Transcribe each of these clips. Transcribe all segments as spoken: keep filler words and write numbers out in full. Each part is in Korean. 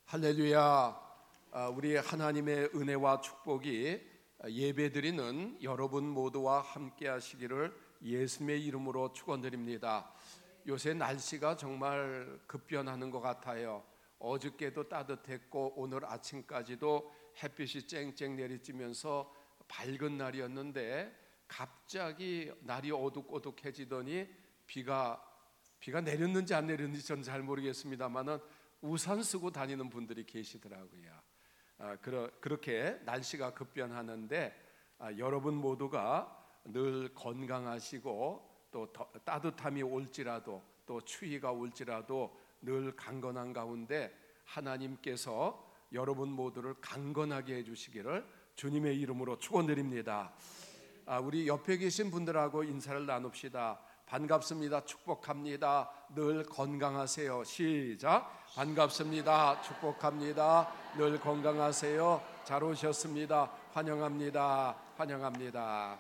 할렐루야. 우리 하나님의 은혜와 축복이 예배드리는 여러분 모두와 함께 하시기를 예수님의 이름으로 축원드립니다. 요새 날씨가 정말 급변하는 것 같아요. 어저께도 따뜻했고 오늘 아침까지도 햇빛이 쨍쨍 내리쬐면서 밝은 날이었는데 갑자기 날이 어둑어둑해지더니 비가 비가 내렸는지 안 내렸는지 저는 잘 모르겠습니다만은 우산 쓰고 다니는 분들이 계시더라고요. 아, 그러, 그렇게 날씨가 급변하는데 아, 여러분 모두가 늘 건강하시고 또 더, 따뜻함이 올지라도 또 추위가 올지라도 늘 강건한 가운데 하나님께서 여러분 모두를 강건하게 해주시기를 주님의 이름으로 축원드립니다. 아, 우리 옆에 계신 분들하고 인사를 나눕시다. 반갑습니다. 축복합니다. 늘 건강하세요. 시작. 반갑습니다. 축복합니다. 늘 건강하세요. 잘 오셨습니다. 환영합니다. 환영합니다.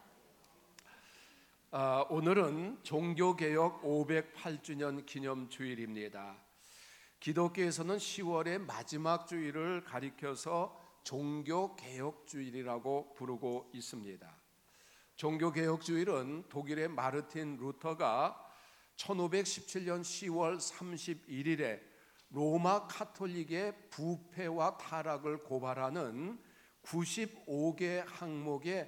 아, 오늘은 종교개혁 오백팔 주년 기념주일입니다. 기독교에서는 시월의 마지막 주일을 가리켜서 종교개혁주일이라고 부르고 있습니다. 종교개혁주일은 독일의 마르틴 루터가 천오백십칠 년 시월 삼십일일에 로마 카톨릭의 부패와 타락을 고발하는 구십오 개 항목의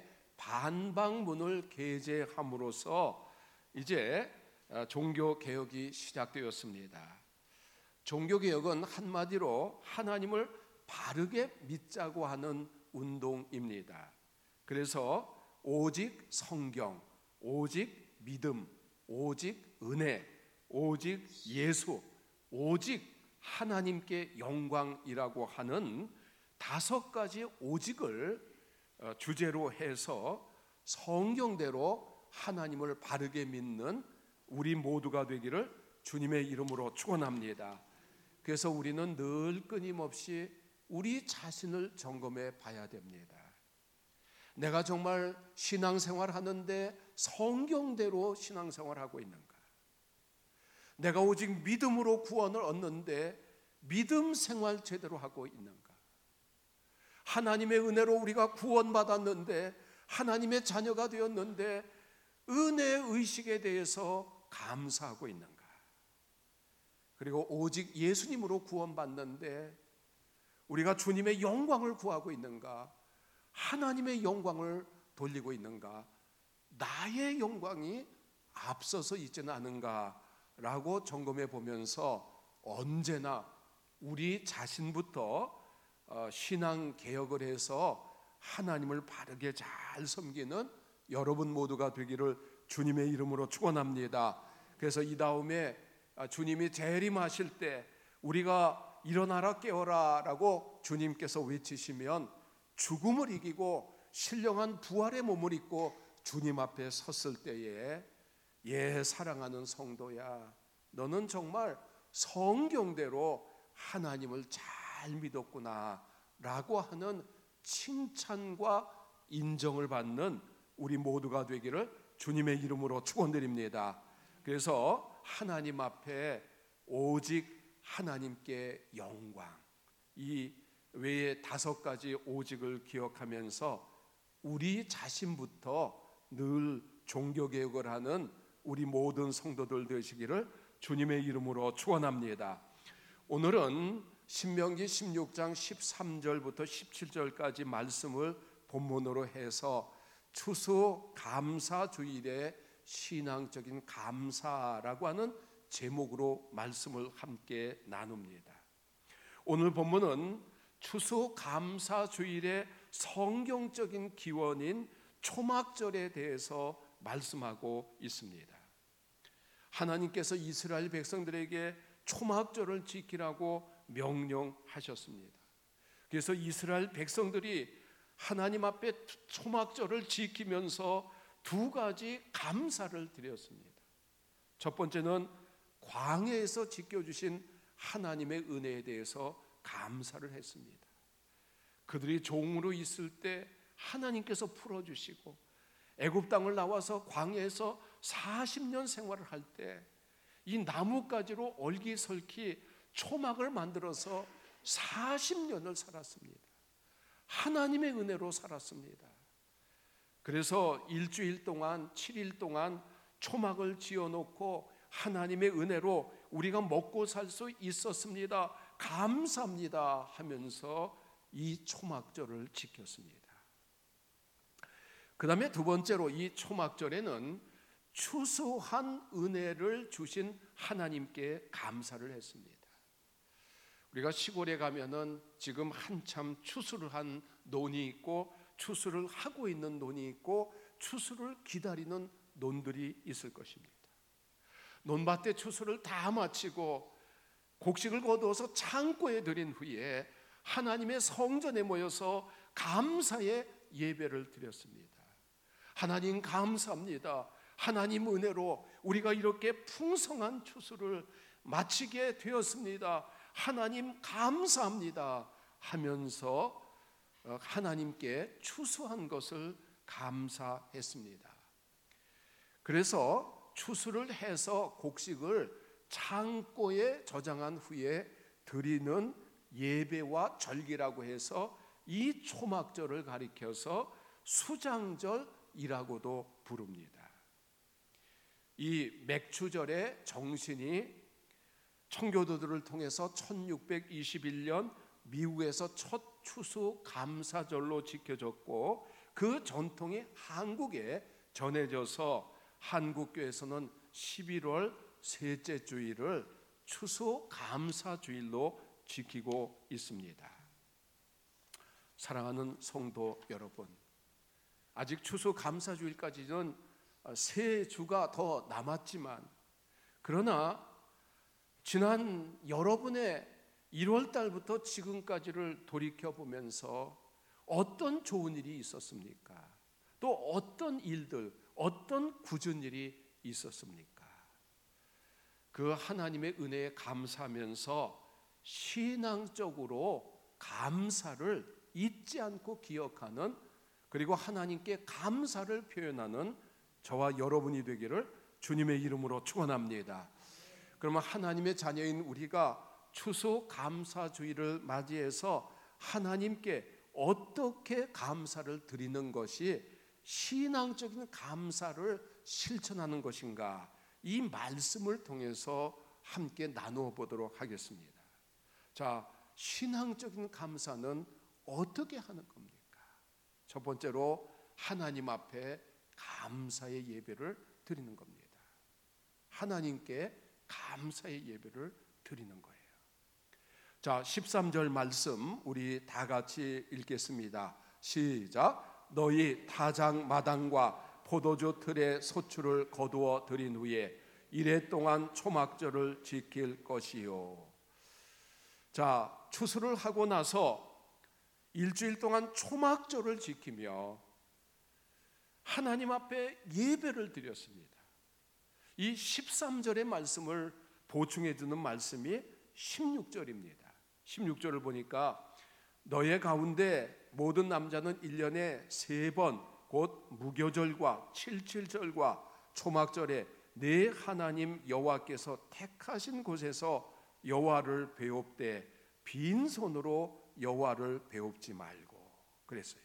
반박문을 게재함으로써 이제 종교개혁이 시작되었습니다. 종교개혁은 한마디로 하나님을 바르게 믿자고 하는 운동입니다. 그래서 오직 성경, 오직 믿음, 오직 은혜, 오직 예수, 오직 하나님께 영광이라고 하는 다섯 가지 오직을 주제로 해서 성경대로 하나님을 바르게 믿는 우리 모두가 되기를 주님의 이름으로 축원합니다. 그래서 우리는 늘 끊임없이 우리 자신을 점검해 봐야 됩니다. 내가 정말 신앙생활 하는데 성경대로 신앙생활하고 있는가? 내가 오직 믿음으로 구원을 얻는데 믿음 생활 제대로 하고 있는가? 하나님의 은혜로 우리가 구원받았는데 하나님의 자녀가 되었는데 은혜 의식에 대해서 감사하고 있는가? 그리고 오직 예수님으로 구원받는데 우리가 주님의 영광을 구하고 있는가? 하나님의 영광을 돌리고 있는가? 나의 영광이 앞서서 있지는 않은가라고 점검해 보면서 언제나 우리 자신부터 신앙 개혁을 해서 하나님을 바르게 잘 섬기는 여러분 모두가 되기를 주님의 이름으로 축원합니다. 그래서 이 다음에 주님이 재림하실 때 우리가 일어나라 깨어라 라고 주님께서 외치시면 죽음을 이기고 신령한 부활의 몸을 입고 주님 앞에 섰을 때에 예 사랑하는 성도야, 너는 정말 성경대로 하나님을 잘 믿었구나 라고 하는 칭찬과 인정을 받는 우리 모두가 되기를 주님의 이름으로 축원드립니다. 그래서 하나님 앞에 오직 하나님께 영광, 이 외에 다섯 가지 오직을 기억하면서 우리 자신부터 늘 종교개혁을 하는 우리 모든 성도들 되시기를 주님의 이름으로 축원합니다. 오늘은 신명기 십육 장 십삼 절부터 십칠 절까지 말씀을 본문으로 해서 추수감사주일의 신앙적인 감사라고 하는 제목으로 말씀을 함께 나눕니다. 오늘 본문은 추수감사주일의 성경적인 기원인 초막절에 대해서 말씀하고 있습니다. 하나님께서 이스라엘 백성들에게 초막절을 지키라고 명령하셨습니다. 그래서 이스라엘 백성들이 하나님 앞에 초막절을 지키면서 두 가지 감사를 드렸습니다. 첫 번째는 광야에서 지켜주신 하나님의 은혜에 대해서 감사를 했습니다. 그들이 종으로 있을 때 하나님께서 풀어주시고 애굽 땅을 나와서 광야에서 사십 년 생활을 할 때 이 나뭇가지로 얼기설키 초막을 만들어서 사십 년을 살았습니다. 하나님의 은혜로 살았습니다. 그래서 일주일 동안, 칠 일 동안 초막을 지어놓고 하나님의 은혜로 우리가 먹고 살 수 있었습니다. 감사합니다 하면서 이 초막절을 지켰습니다. 그 다음에 두 번째로 이 초막절에는 추수한 은혜를 주신 하나님께 감사를 했습니다. 우리가 시골에 가면은 지금 한참 추수를 한 논이 있고 추수를 하고 있는 논이 있고 추수를 기다리는 논들이 있을 것입니다. 논밭에 추수를 다 마치고 곡식을 거두어서 창고에 들인 후에 하나님의 성전에 모여서 감사의 예배를 드렸습니다. 하나님 감사합니다. 하나님 은혜로 우리가 이렇게 풍성한 추수를 마치게 되었습니다. 하나님 감사합니다 하면서 하나님께 추수한 것을 감사했습니다. 그래서 추수를 해서 곡식을 창고에 저장한 후에 드리는 예배와 절기라고 해서 이 초막절을 가리켜서 수장절이라고도 부릅니다. 이 맥추절의 정신이 청교도들을 통해서 천육백이십일 년 미국에서 첫 추수 감사절로 지켜졌고 그 전통이 한국에 전해져서 한국교회에서는 십일월 셋째 주일을 추수 감사주일로 지키고 있습니다. 사랑하는 성도 여러분, 아직 추수 감사주일까지는 세 주가 더 남았지만 그러나 지난 여러분의 일월 달부터 지금까지를 돌이켜보면서 어떤 좋은 일이 있었습니까? 또 어떤 일들, 어떤 굳은 일이 있었습니까? 그 하나님의 은혜에 감사하면서 신앙적으로 감사를 잊지 않고 기억하는, 그리고 하나님께 감사를 표현하는 저와 여러분이 되기를 주님의 이름으로 축원합니다. 그러면 하나님의 자녀인 우리가 추수 감사주일을 맞이해서 하나님께 어떻게 감사를 드리는 것이 신앙적인 감사를 실천하는 것인가, 이 말씀을 통해서 함께 나누어 보도록 하겠습니다. 자, 신앙적인 감사는 어떻게 하는 겁니까? 첫 번째로 하나님 앞에 감사의 예배를 드리는 겁니다. 하나님께 감사의 예배를 드리는 거예요. 자, 십삼 절 말씀 우리 다 같이 읽겠습니다. 시작. 너희 타작 마당과 포도주 틀에 소출을 거두어 드린 후에 이래 동안 초막절을 지킬 것이요. 자, 추수를 하고 나서 일주일 동안 초막절을 지키며 하나님 앞에 예배를 드렸습니다. 이 십삼 절의 말씀을 보충해 주는 말씀이 십육 절입니다. 십육 절을 보니까 너의 가운데 모든 남자는 일 년에 세 번 곧 무교절과 칠칠절과 초막절에 내 하나님 여호와께서 택하신 곳에서 여호와를 배웁되 빈손으로 여호와를 배웁지 말고 그랬어요.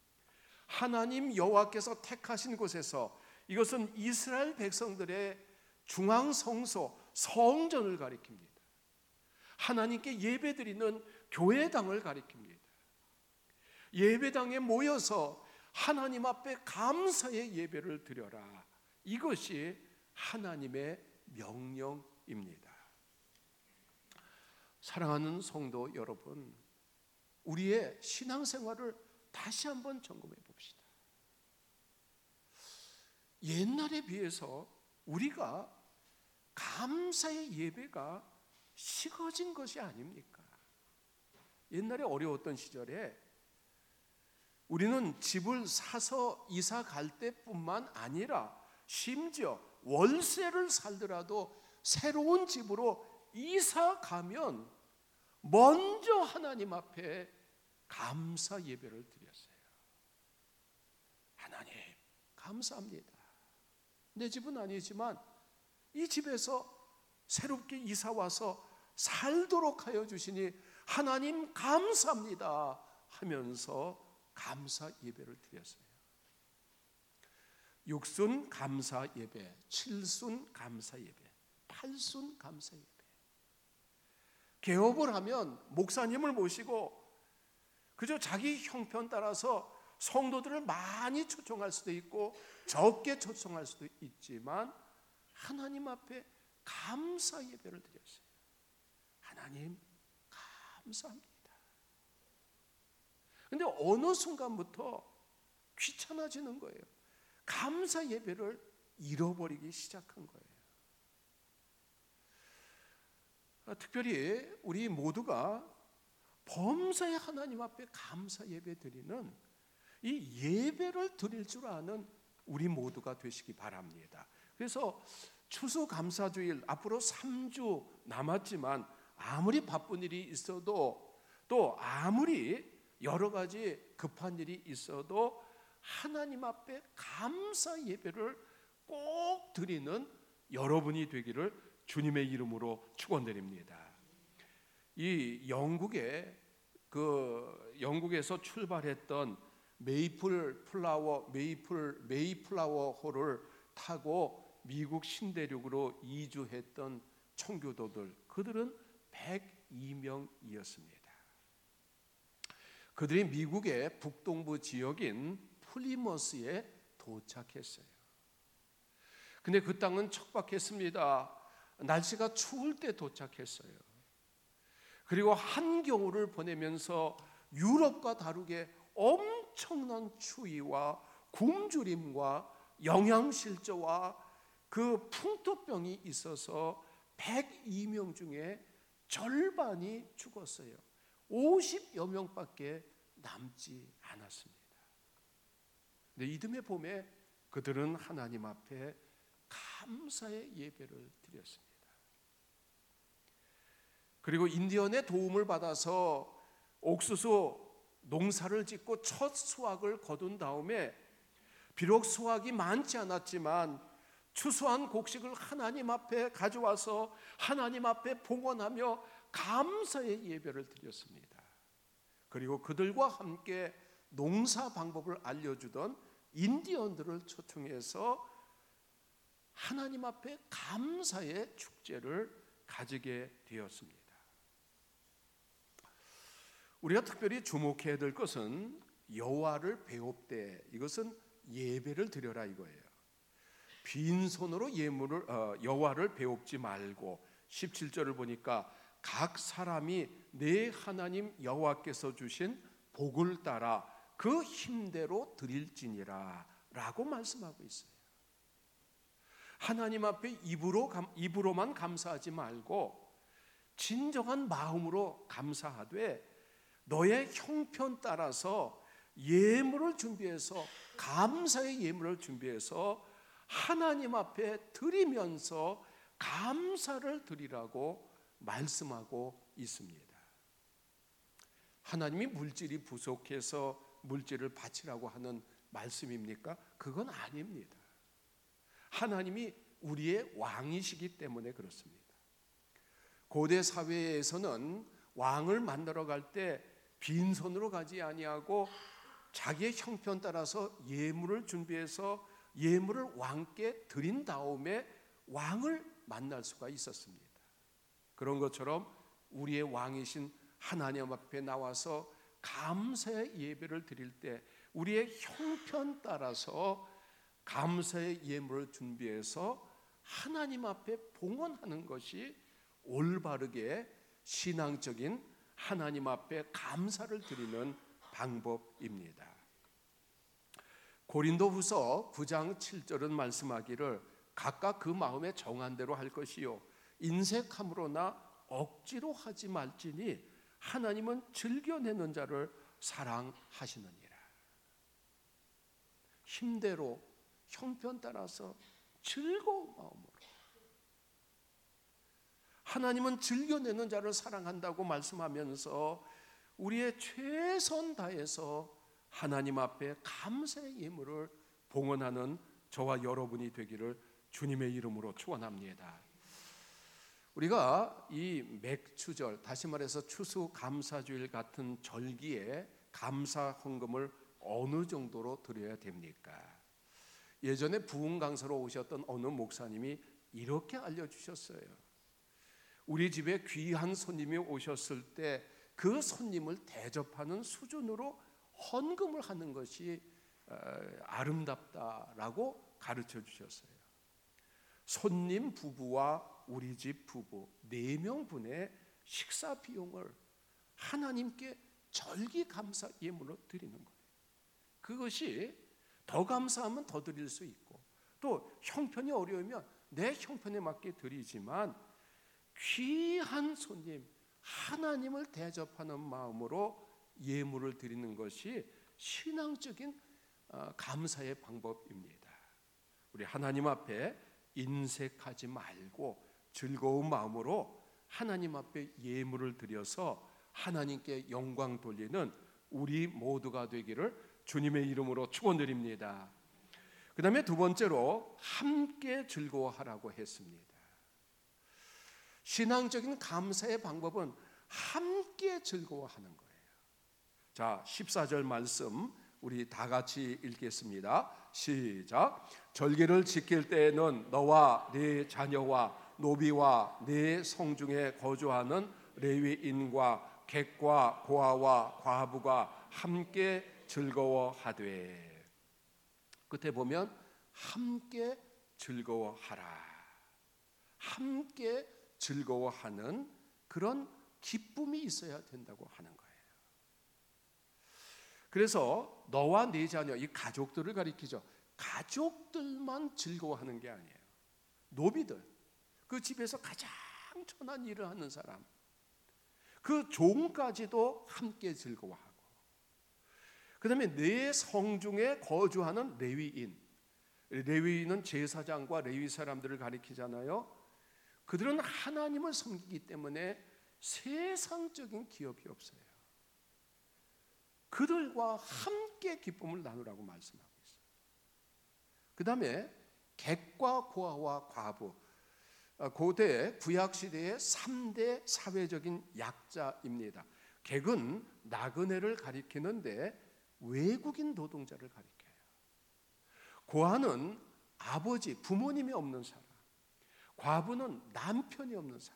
하나님 여호와께서 택하신 곳에서, 이것은 이스라엘 백성들의 중앙성소 성전을 가리킵니다. 하나님께 예배드리는 교회당을 가리킵니다. 예배당에 모여서 하나님 앞에 감사의 예배를 드려라. 이것이 하나님의 명령입니다. 사랑하는 성도 여러분, 우리의 신앙생활을 다시 한번 점검해 봅시다. 옛날에 비해서 우리가 감사의 예배가 식어진 것이 아닙니까? 옛날에 어려웠던 시절에 우리는 집을 사서 이사 갈 때뿐만 아니라 심지어 월세를 살더라도 새로운 집으로 이사 가면 먼저 하나님 앞에 감사 예배를 드렸어요. 하나님 감사합니다. 내 집은 아니지만 이 집에서 새롭게 이사 와서 살도록 하여 주시니 하나님 감사합니다 하면서 감사 예배를 드렸어요. 육순 감사 예배, 칠순 감사 예배, 팔순 감사 예배. 개업을 하면 목사님을 모시고 그저 자기 형편 따라서 성도들을 많이 초청할 수도 있고 적게 초청할 수도 있지만 하나님 앞에 감사 예배를 드렸어요. 하나님 감사합니다. 근데 어느 순간부터 귀찮아지는 거예요. 감사 예배를 잃어버리기 시작한 거예요. 특별히 우리 모두가 범사에 하나님 앞에 감사 예배 드리는 이 예배를 드릴 줄 아는 우리 모두가 되시기 바랍니다. 그래서 추수감사주일 앞으로 삼 주 남았지만 아무리 바쁜 일이 있어도 또 아무리 여러 가지 급한 일이 있어도 하나님 앞에 감사 예배를 꼭 드리는 여러분이 되기를 주님의 이름으로 축원드립니다. 이 영국의 그 영국에서 출발했던 메이플 플라워 메이플 메이플라워 호를 타고 미국 신대륙으로 이주했던 청교도들, 그들은 백이 명이었습니다. 그들이 미국의 북동부 지역인 플리머스에 도착했어요. 근데 그 땅은 척박했습니다. 날씨가 추울 때 도착했어요. 그리고 한겨울을 보내면서 유럽과 다르게 엄청난 추위와 굶주림과 영양실조와 그 풍토병이 있어서 백이 명 중에 절반이 죽었어요. 오십여 명밖에 남지 않았습니다. 근데 이듬해 봄에 그들은 하나님 앞에 감사의 예배를 드렸습니다. 그리고 인디언의 도움을 받아서 옥수수 농사를 짓고 첫 수확을 거둔 다음에 비록 수확이 많지 않았지만 추수한 곡식을 하나님 앞에 가져와서 하나님 앞에 봉헌하며 감사의 예배를 드렸습니다. 그리고 그들과 함께 농사 방법을 알려주던 인디언들을 초청해서 하나님 앞에 감사의 축제를 가지게 되었습니다. 우리가 특별히 주목해야 될 것은 여호와를 배웁되, 이것은 예배를 드려라 이거예요. 빈손으로 예물을 어, 여호와를 배웁지 말고, 십칠 절을 보니까 각 사람이 내 하나님 여호와께서 주신 복을 따라 그 힘대로 드릴지니라 라고 말씀하고 있어요. 하나님 앞에 입으로, 입으로만 감사하지 말고 진정한 마음으로 감사하되 너의 형편 따라서 예물을 준비해서, 감사의 예물을 준비해서 하나님 앞에 드리면서 감사를 드리라고 말씀하고 있습니다. 하나님이 물질이 부족해서 물질을 바치라고 하는 말씀입니까? 그건 아닙니다. 하나님이 우리의 왕이시기 때문에 그렇습니다. 고대 사회에서는 왕을 만나러 갈 때 빈손으로 가지 아니하고 자기의 형편 따라서 예물을 준비해서 예물을 왕께 드린 다음에 왕을 만날 수가 있었습니다. 그런 것처럼 우리의 왕이신 하나님 앞에 나와서 감사의 예배를 드릴 때 우리의 형편 따라서 감사의 예물을 준비해서 하나님 앞에 봉헌하는 것이 올바르게 신앙적인 하나님 앞에 감사를 드리는 방법입니다. 고린도후서 구 장 칠 절은 말씀하기를 각각 그 마음에 정한 대로 할 것이요 인색함으로나 억지로 하지 말지니 하나님은 즐겨내는 자를 사랑하시느니라. 힘대로, 형편 따라서 즐거운 마음으로, 하나님은 즐겨내는 자를 사랑한다고 말씀하면서 우리의 최선 다해서 하나님 앞에 감사의 예물을 봉헌하는 저와 여러분이 되기를 주님의 이름으로 축원합니다. 우리가 이 맥추절, 다시 말해서 추수감사주일 같은 절기에 감사 헌금을 어느 정도로 드려야 됩니까? 예전에 부흥 강사로 오셨던 어느 목사님이 이렇게 알려주셨어요. 우리 집에 귀한 손님이 오셨을 때 그 손님을 대접하는 수준으로 헌금을 하는 것이 아름답다라고 가르쳐 주셨어요. 손님 부부와 우리 집 부부 네 명분의 식사 비용을 하나님께 절기 감사 예물로 드리는 거예요. 그것이 더 감사하면 더 드릴 수 있고, 또 형편이 어려우면 내 형편에 맞게 드리지만 귀한 손님, 하나님을 대접하는 마음으로 예물을 드리는 것이 신앙적인 감사의 방법입니다. 우리 하나님 앞에 인색하지 말고 즐거운 마음으로 하나님 앞에 예물을 드려서 하나님께 영광 돌리는 우리 모두가 되기를 주님의 이름으로 축원드립니다. 그 다음에 두 번째로 함께 즐거워하라고 했습니다. 신앙적인 감사의 방법은 함께 즐거워하는 거예요. 자, 십사 절 말씀 우리 다 같이 읽겠습니다. 시작. 절기를 지킬 때에는 너와 네 자녀와 노비와 네 성중에 거주하는 레위인과 객과 고아와 과부가 함께 즐거워하되. 끝에 보면 함께 즐거워하라. 함께 즐거워하는 그런 기쁨이 있어야 된다고 하는 거예요. 그래서 너와 네 자녀, 이 가족들을 가리키죠. 가족들만 즐거워하는 게 아니에요. 노비들, 그 집에서 가장 천한 일을 하는 사람, 그 종까지도 함께 즐거워하고, 그 다음에 네 성중에 거주하는 레위인, 레위인은 제사장과 레위 사람들을 가리키잖아요. 그들은 하나님을 섬기기 때문에 세상적인 기업이 없어요. 그들과 함께 기쁨을 나누라고 말씀하고 있어요. 그 다음에 객과 고아와 과부, 고대 구약시대의 삼 대 사회적인 약자입니다. 객은 나그네를 가리키는데 외국인 노동자를 가리켜요. 고아는 아버지, 부모님이 없는 사람, 과부는 남편이 없는 사람,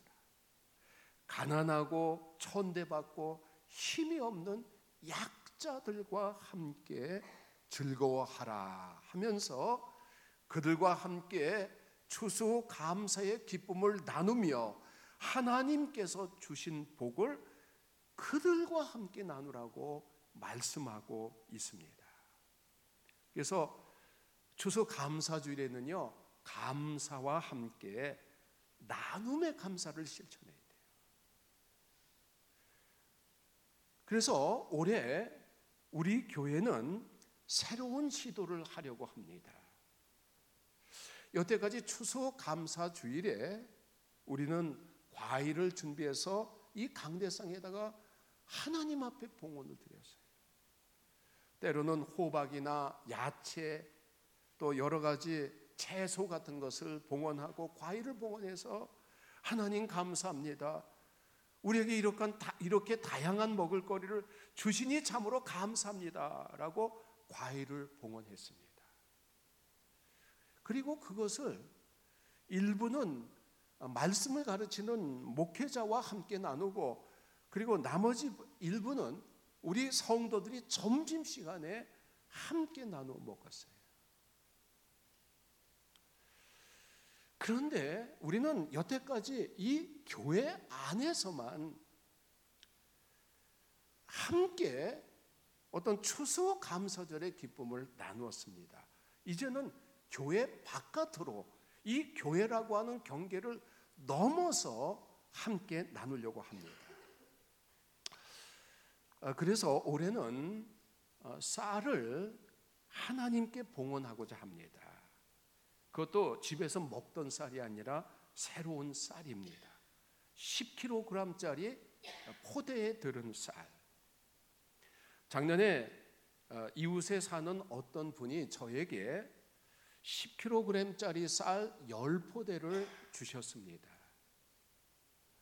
가난하고 천대받고 힘이 없는 약자들과 함께 즐거워하라 하면서 그들과 함께 추수 감사의 기쁨을 나누며 하나님께서 주신 복을 그들과 함께 나누라고 말씀하고 있습니다. 그래서 추수 감사주일에는요, 감사와 함께 나눔의 감사를 실천해야 돼요. 그래서 올해 우리 교회는 새로운 시도를 하려고 합니다. 여태까지 추수감사주일에 우리는 과일을 준비해서 이 강대상에다가 하나님 앞에 봉헌을 드렸어요. 때로는 호박이나 야채 또 여러 가지 채소 같은 것을 봉헌하고 과일을 봉헌해서 하나님 감사합니다. 우리에게 이렇게 다양한 먹을거리를 주시니 참으로 감사합니다라고 과일을 봉헌했습니다. 그리고 그것을 일부는 말씀을 가르치는 목회자와 함께 나누고, 그리고 나머지 일부는 우리 성도들이 점심시간에 함께 나누어 먹었어요. 그런데 우리는 여태까지 이 교회 안에서만 함께 어떤 추수 감사절의 기쁨을 나누었습니다. 이제는 교회 바깥으로 이 교회라고 하는 경계를 넘어서 함께 나누려고 합니다. 그래서 올해는 쌀을 하나님께 봉헌하고자 합니다. 그것도 집에서 먹던 쌀이 아니라 새로운 쌀입니다. 십 킬로그램짜리 포대에 들은 쌀. 작년에 이웃에 사는 어떤 분이 저에게 십 킬로그램짜리 쌀 십 포대를 주셨습니다.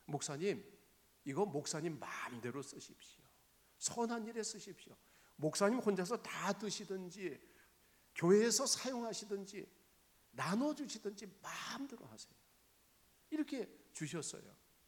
목사님, 이거 목사님 마음대로 쓰십시오. 선한 일에 쓰십시오. 목사님 혼자서 다 드시든지 교회에서 사용하시든지 나눠주시든지 마음대로 하세요. 이렇게 주셨어요.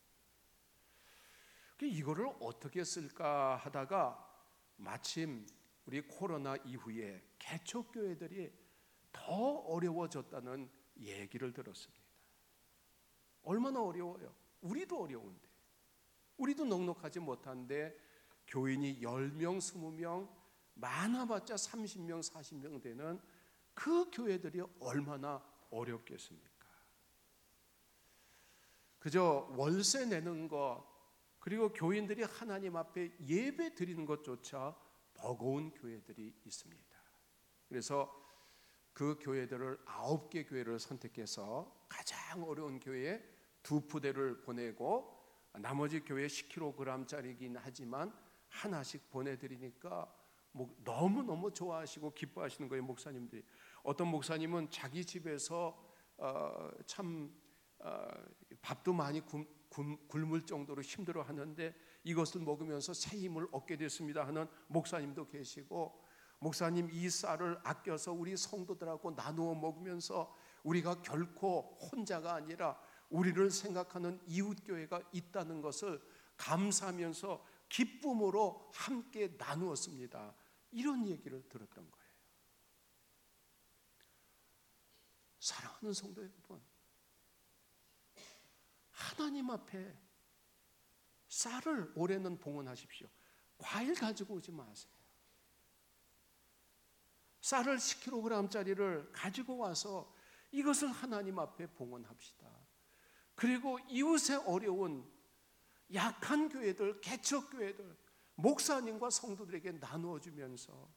이거를 어떻게 쓸까 하다가 마침 우리 코로나 이후에 개척교회들이 더 어려워졌다는 얘기를 들었습니다. 얼마나 어려워요. 우리도 어려운데, 우리도 넉넉하지 못한데 교인이 열 명, 이십 명, 많아봤자 삼십 명, 사십 명 되는 그 교회들이 얼마나 어렵겠습니까? 그저 월세 내는 것, 그리고 교인들이 하나님 앞에 예배 드리는 것조차 버거운 교회들이 있습니다. 그래서 그 교회들을 아홉 개 교회를 선택해서 가장 어려운 교회에 두 푸대를 보내고 나머지 교회 십 킬로그램짜리긴 하지만 하나씩 보내드리니까 뭐 너무너무 좋아하시고 기뻐하시는 거예요, 목사님들이. 어떤 목사님은 자기 집에서 어, 참 어, 밥도 많이 굶, 굶, 굶을 정도로 힘들어 하는데 이것을 먹으면서 새 힘을 얻게 됐습니다 하는 목사님도 계시고, 목사님 이 쌀을 아껴서 우리 성도들하고 나누어 먹으면서 우리가 결코 혼자가 아니라 우리를 생각하는 이웃교회가 있다는 것을 감사하면서 기쁨으로 함께 나누었습니다. 이런 얘기를 들었던 거예요. 사랑하는 성도 여러분, 하나님 앞에 쌀을 올해는 봉헌하십시오. 과일 가지고 오지 마세요. 쌀을 십 킬로그램짜리를 가지고 와서 이것을 하나님 앞에 봉헌합시다. 그리고 이웃의 어려운 약한 교회들, 개척교회들, 목사님과 성도들에게 나누어주면서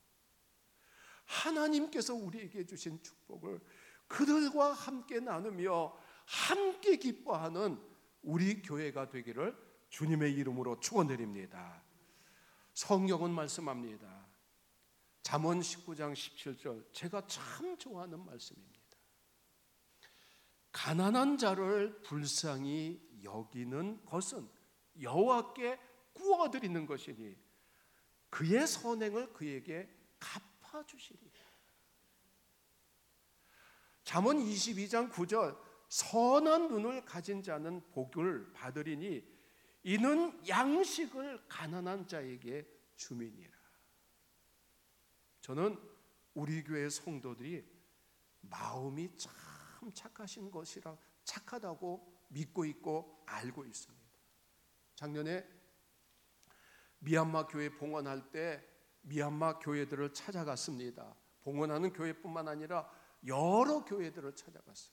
하나님께서 우리에게 주신 축복을 그들과 함께 나누며 함께 기뻐하는 우리 교회가 되기를 주님의 이름으로 축원드립니다. 성경은 말씀합니다. 잠언 십구 장 십칠 절, 제가 참 좋아하는 말씀입니다. 가난한 자를 불쌍히 여기는 것은 여호와께 구워드리는 것이니 그의 선행을 그에게 갚아주시리라. 잠언 이십이 장 구 절, 선한 눈을 가진 자는 복을 받으리니 이는 양식을 가난한 자에게 주미니라. 저는 우리 교회 성도들이 마음이 참 착하신 것이라 착하다고 믿고 있고 알고 있습니다. 작년에 미얀마 교회 봉헌할 때 미얀마 교회들을 찾아갔습니다. 봉헌하는 교회뿐만 아니라 여러 교회들을 찾아갔어요.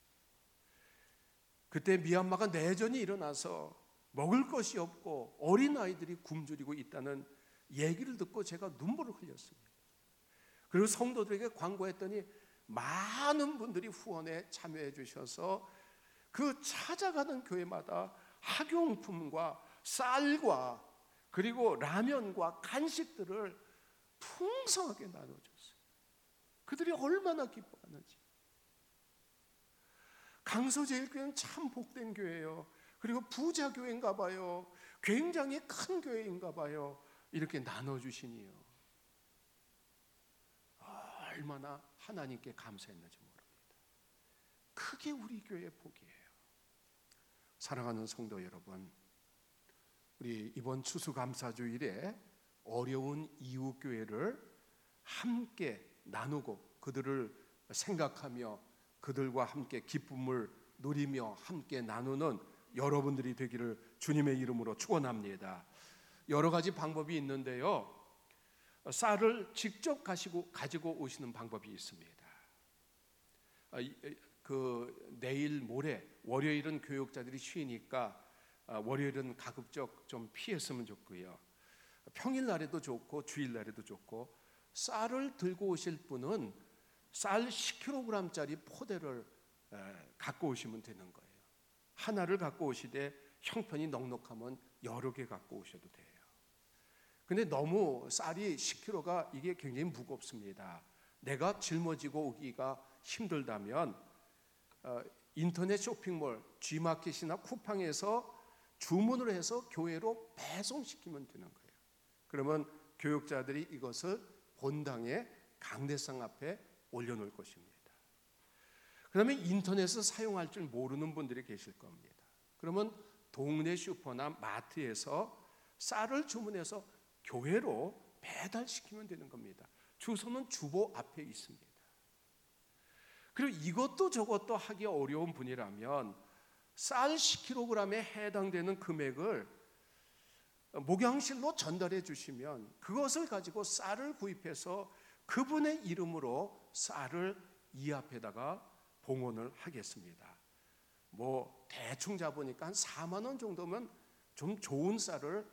그때 미얀마가 내전이 일어나서 먹을 것이 없고 어린아이들이 굶주리고 있다는 얘기를 듣고 제가 눈물을 흘렸습니다. 그리고 성도들에게 광고했더니 많은 분들이 후원에 참여해 주셔서 그 찾아가는 교회마다 학용품과 쌀과 그리고 라면과 간식들을 풍성하게 나눠줬어요. 그들이 얼마나 기뻐하는지. 강서제일교회는 참 복된 교회예요. 그리고 부자 교회인가 봐요. 굉장히 큰 교회인가 봐요. 이렇게 나눠주시니요. 얼마나 하나님께 감사했는지 모릅니다. 그게 우리 교회의 복이에요. 사랑하는 성도 여러분, 우리 이번 추수감사주일에 어려운 이웃교회를 함께 나누고 그들을 생각하며 그들과 함께 기쁨을 누리며 함께 나누는 여러분들이 되기를 주님의 이름으로 축원합니다. 여러 가지 방법이 있는데요, 쌀을 직접 가지고 가지고 오시는 방법이 있습니다. 그 내일 모레 월요일은 교육자들이 쉬니까 월요일은 가급적 좀 피했으면 좋고요. 평일 날에도 좋고 주일 날에도 좋고, 쌀을 들고 오실 분은 쌀 십 킬로그램짜리 포대를 갖고 오시면 되는 거예요. 하나를 갖고 오시되 형편이 넉넉하면 여러 개 갖고 오셔도 돼요. 근데 너무 쌀이 십 킬로그램가 이게 굉장히 무겁습니다. 내가 짊어지고 오기가 힘들다면 어, 인터넷 쇼핑몰 G마켓이나 쿠팡에서 주문을 해서 교회로 배송시키면 되는 거예요. 그러면 교육자들이 이것을 본당의 강대상 앞에 올려놓을 것입니다. 그 다음에 인터넷을 사용할 줄 모르는 분들이 계실 겁니다. 그러면 동네 슈퍼나 마트에서 쌀을 주문해서 교회로 배달시키면 되는 겁니다. 주소는 주보 앞에 있습니다. 그리고 이것도 저것도 하기 어려운 분이라면 쌀 십 킬로그램에 해당되는 금액을 목양실로 전달해 주시면 그것을 가지고 쌀을 구입해서 그분의 이름으로 쌀을 이 앞에다가 봉헌을 하겠습니다. 뭐 대충 잡으니까 한 사만 원 정도면 좀 좋은 쌀을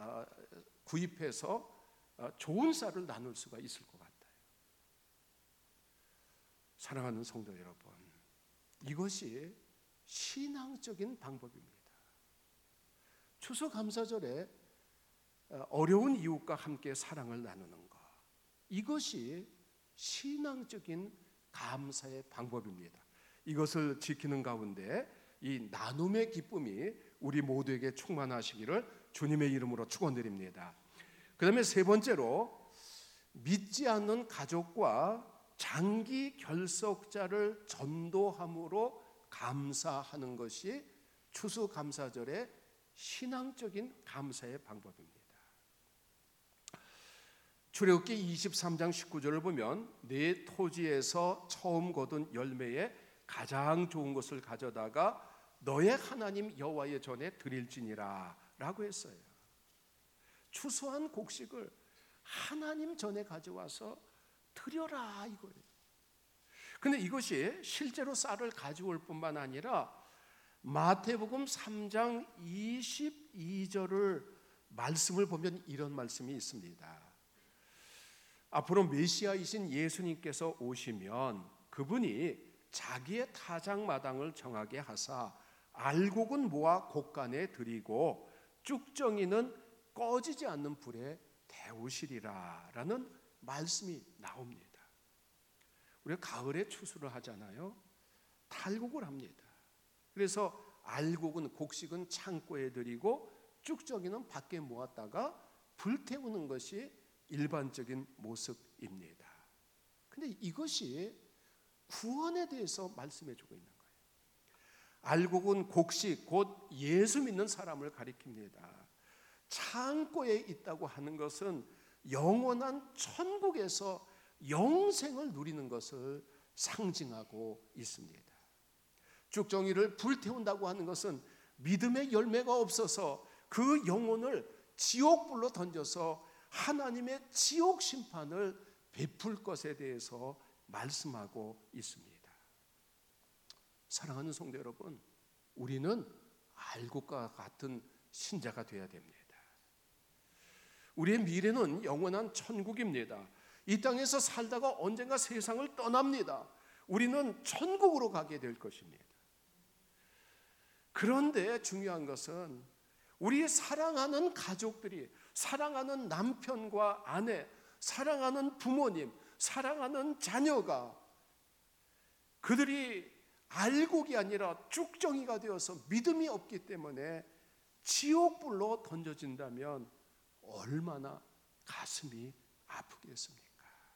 구입해서 좋은 쌀을 나눌 수가 있을 것 같아요. 사랑하는 성도 여러분, 이것이 신앙적인 방법입니다. 추수감사절에 어려운 이웃과 함께 사랑을 나누는 것, 이것이 신앙적인 감사의 방법입니다. 이것을 지키는 가운데 이 나눔의 기쁨이 우리 모두에게 충만하시기를 주님의 이름으로 축원드립니다. 그 다음에 세 번째로 믿지 않는 가족과 장기 결석자를 전도함으로 감사하는 것이 추수감사절의 신앙적인 감사의 방법입니다. 출애굽기 이십삼 장 십구 절을 보면 내 토지에서 처음 거둔 열매에 가장 좋은 것을 가져다가 너의 하나님 여호와의 전에 드릴지니라 라고 했어요. 추수한 곡식을 하나님 전에 가져와서 드려라 이거예요. 근데 이것이 실제로 쌀을 가져올 뿐만 아니라 마태복음 삼 장 이십이 절을 말씀을 보면 이런 말씀이 있습니다. 앞으로 메시아이신 예수님께서 오시면 그분이 자기의 타작마당을 정하게 하사 알곡은 모아 곡간에 들이고 쭉정이는 꺼지지 않는 불에 데우시리라 라는 말씀이 나옵니다. 우리가 가을에 추수를 하잖아요. 탈곡을 합니다. 그래서 알곡은 곡식은 창고에 들이고 쭉정이는 밖에 모았다가 불태우는 것이 일반적인 모습입니다. 근데 이것이 구원에 대해서 말씀해 주고 있는 거예요. 알곡은 곡식 곧 예수 믿는 사람을 가리킵니다. 창고에 있다고 하는 것은 영원한 천국에서 영생을 누리는 것을 상징하고 있습니다. 쭉정이를 불태운다고 하는 것은 믿음의 열매가 없어서 그 영혼을 지옥불로 던져서 하나님의 지옥 심판을 베풀 것에 대해서 말씀하고 있습니다. 사랑하는 성도 여러분, 우리는 알곡과 같은 신자가 되어야 됩니다. 우리의 미래는 영원한 천국입니다. 이 땅에서 살다가 언젠가 세상을 떠납니다. 우리는 천국으로 가게 될 것입니다. 그런데 중요한 것은 우리 사랑하는 가족들이, 사랑하는 남편과 아내, 사랑하는 부모님, 사랑하는 자녀가 그들이 알곡이 아니라 쭉정이가 되어서 믿음이 없기 때문에 지옥불로 던져진다면 얼마나 가슴이 아프겠습니까?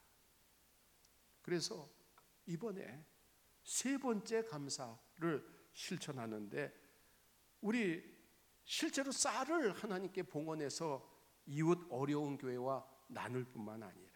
그래서 이번에 세 번째 감사를 실천하는데 우리 실제로 쌀을 하나님께 봉헌해서 이웃 어려운 교회와 나눌 뿐만 아니라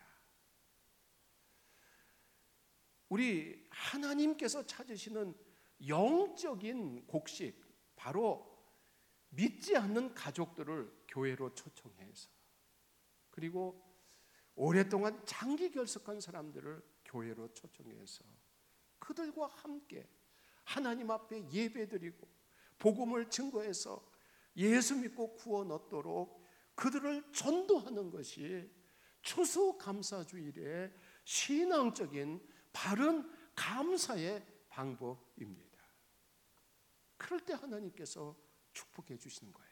우리 하나님께서 찾으시는 영적인 곡식, 바로 믿지 않는 가족들을 교회로 초청해서, 그리고 오랫동안 장기 결석한 사람들을 교회로 초청해서 그들과 함께 하나님 앞에 예배드리고 복음을 증거해서 예수 믿고 구원 얻도록 그들을 전도하는 것이 추수감사주일의 신앙적인 바른 감사의 방법입니다. 그럴 때 하나님께서 축복해 주시는 거예요.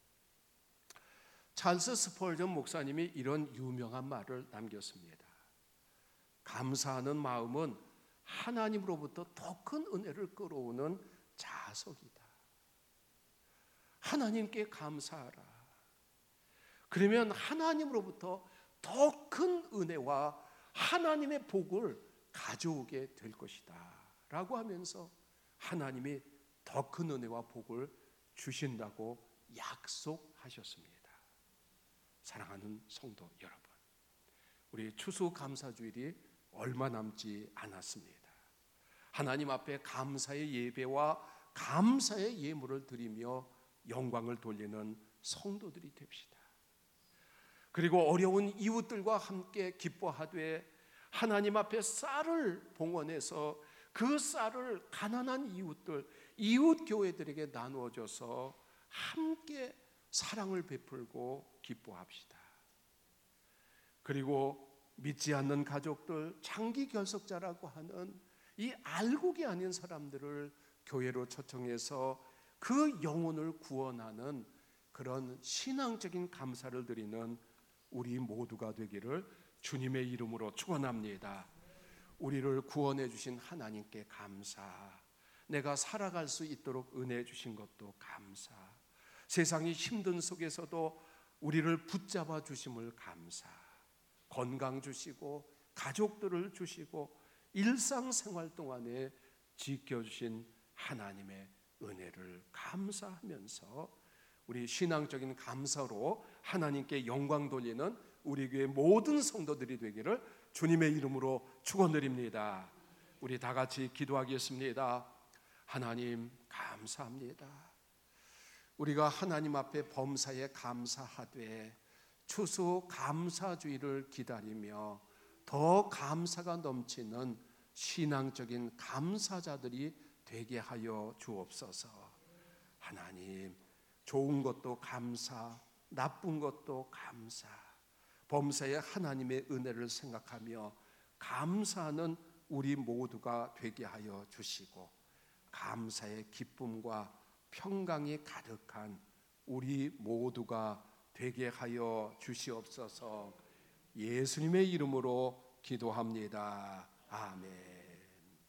찰스 스펄전 목사님이 이런 유명한 말을 남겼습니다. 감사하는 마음은 하나님으로부터 더 큰 은혜를 끌어오는 자석이다. 하나님께 감사하라. 그러면 하나님으로부터 더 큰 은혜와 하나님의 복을 가져오게 될 것이다 라고 하면서 하나님이 더 큰 은혜와 복을 주신다고 약속하셨습니다. 사랑하는 성도 여러분, 우리 추수감사주일이 얼마 남지 않았습니다. 하나님 앞에 감사의 예배와 감사의 예물을 드리며 영광을 돌리는 성도들이 됩시다. 그리고 어려운 이웃들과 함께 기뻐하되 하나님 앞에 쌀을 봉헌해서 그 쌀을 가난한 이웃들, 이웃 교회들에게 나누어줘서 함께 사랑을 베풀고 기뻐합시다. 그리고 믿지 않는 가족들, 장기 결석자라고 하는 이 알곡이 아닌 사람들을 교회로 초청해서 그 영혼을 구원하는 그런 신앙적인 감사를 드리는 우리 모두가 되기를 주님의 이름으로 축원합니다. 우리를 구원해 주신 하나님께 감사, 내가 살아갈 수 있도록 은혜 주신 것도 감사, 세상이 힘든 속에서도 우리를 붙잡아 주심을 감사, 건강 주시고 가족들을 주시고 일상생활 동안에 지켜주신 하나님의 은혜를 감사하면서 우리 신앙적인 감사로 하나님께 영광 돌리는 우리 교회 모든 성도들이 되기를 주님의 이름으로 축원드립니다. 우리 다 같이 기도하겠습니다. 하나님 감사합니다. 우리가 하나님 앞에 범사에 감사하되 추수 감사주의를 기다리며 더 감사가 넘치는 신앙적인 감사자들이 되게 하여 주옵소서. 하나님, 좋은 것도 감사, 나쁜 것도 감사, 범사에 하나님의 은혜를 생각하며 감사하는 우리 모두가 되게 하여 주시고 감사의 기쁨과 평강이 가득한 우리 모두가 되게 하여 주시옵소서. 예수님의 이름으로 기도합니다. 아멘.